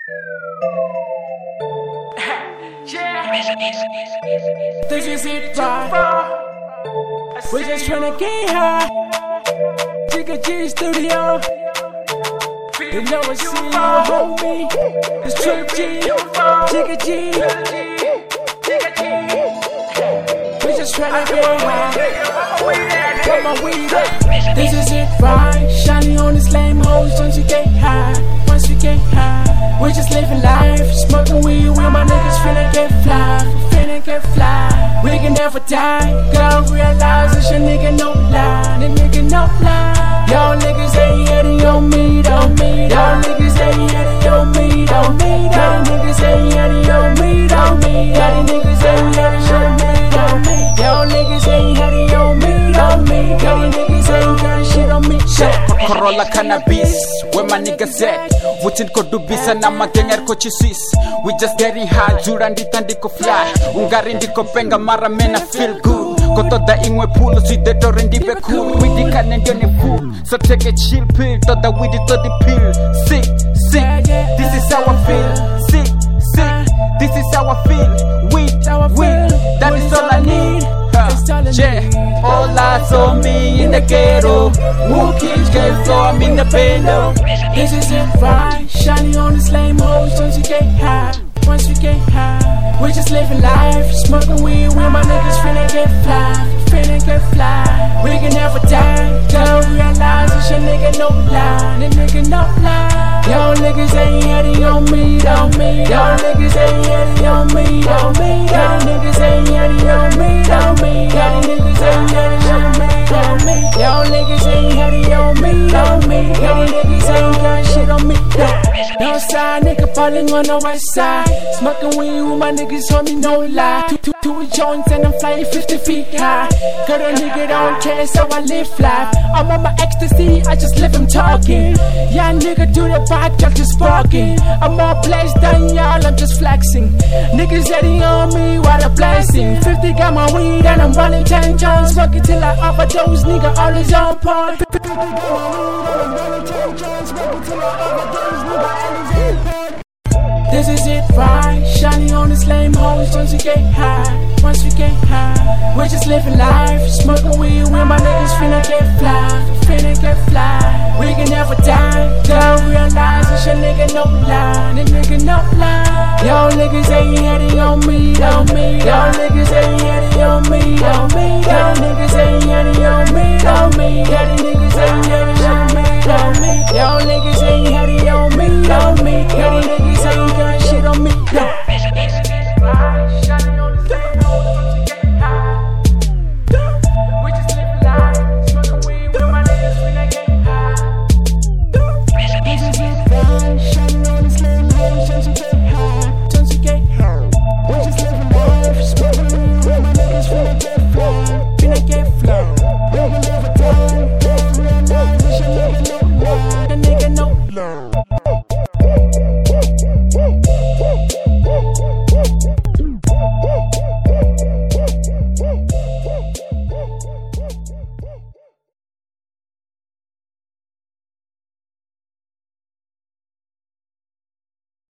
This is it, right? We're just tryna get high. Jigga G Studio. You know it's you, homie. It's Trip G, Jigga G. We're just tryna get high. Put my weed up. This is it, right? Shiny on this lame hoes, don't you get high? Once we get high, we're just living life. Smoking weed with my niggas, finna get fly. Finna get fly. We can never die. Gotta realize it's your nigga no lie. The nigga no lie. Y'all niggas ain't hitting on me, don't me. Y'all niggas ain't hitting on me, don't me. Y'all niggas ain't hitting on me, don't me. Y'all niggas ain't hitting on me, don't me. Y'all niggas ain't hitting on me, don't me. Y'all niggas ain't got shit on me. Corolla cannabis, where my niggas at? Wutin ko dubisa na maganger ko chisis. We just getting high, juran di tandiko fly. Ungarin di ko penga mara mena feel good. Koto da ingwe pull, si de toren di be cool. We di kanen yone fool, so take a chill pill. To the weed to the pill. Sick, sick, this is how I feel. Sick, sick, this is how I feel. Weed, that is all I need. Yeah, all eyes on me in the ghetto. Who keeps getting flow? I'm in the bando. This is it, right? Shiny on this lame hoes, don't you get high? Once we get high, we're just living life. Smoking weed with my niggas, finna get fly. Finna get fly. We can never die. Gotta realize it's your nigga no lie. The nigga no lie. Y'all niggas ain't hitting on me, don't me. Y'all niggas ain't hitting on me, don't me. Y'all niggas ain't hitting on me, don't me. Y'all niggas ain't hitting on me, don't me. Y'all niggas ain't hitting on me, don't me. Y'all niggas ain't got shit on me, no side, nigga falling on the west side. Smoking weed with my niggas, homie, no lie. Two joints and I'm flying 50 feet high. Girl, a nigga don't care, so I live life. I'm on my ecstasy, I just live him talking. Yeah, nigga do the back, y'all just sparking. I'm more blessed than y'all, I'm just flexing. Niggas heading on me, what a blessing. 50 got my weed and I'm running 10 joints. Smoking till I overdose, nigga, always on point. 50 got my weed and I'm running 10 joints. Smoking till I overdose, nigga, always on point. This is it, right? Shiny on this lame hoes, don't you get high? Once we get high, we're just living life. Smoking weed with my niggas, finna get fly. Finna get fly. We can never die. Gotta realize it's your nigga no lie. The nigga no lie. Y'all niggas ain't hitting on me, don't me. Y'all niggas ain't hitting on me, don't me. Y'all niggas ain't hitting on me, don't me. Y'all niggas ain't hitting on me, don't me. Y'all niggas